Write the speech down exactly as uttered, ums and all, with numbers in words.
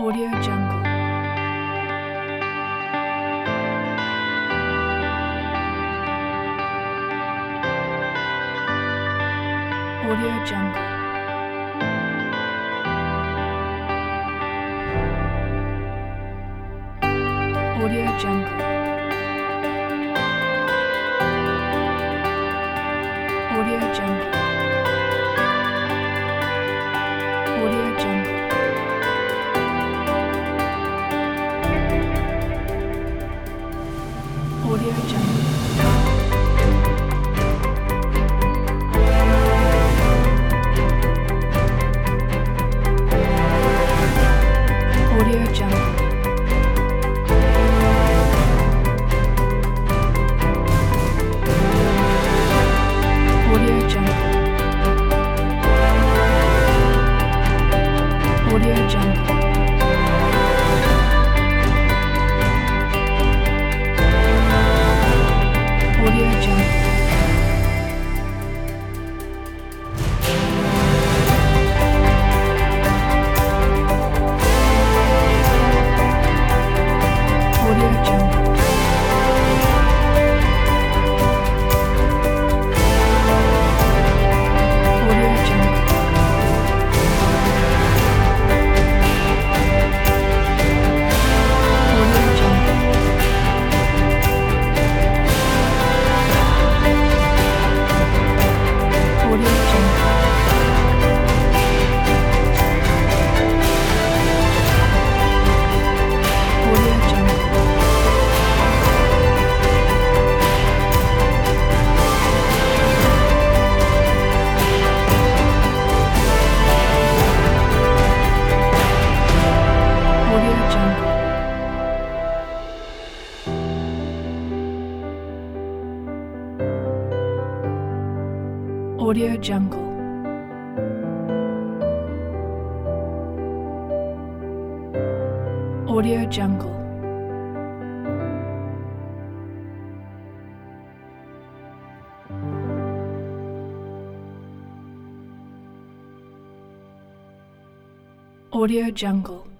Audio Jungle. Audio Jungle. Audio Jungle. Audio Jungle. Audio Jungle. Audio Jungle. Audio Jungle. Audio Jungle. Audio Jungle. Audio Jungle. Audio Jungle. Audio Jungle. Audio Jungle. Audio Jungle. Audio Jungle. Audio Jungle. Audio Jungle. Audio Jungle. Audio Jungle.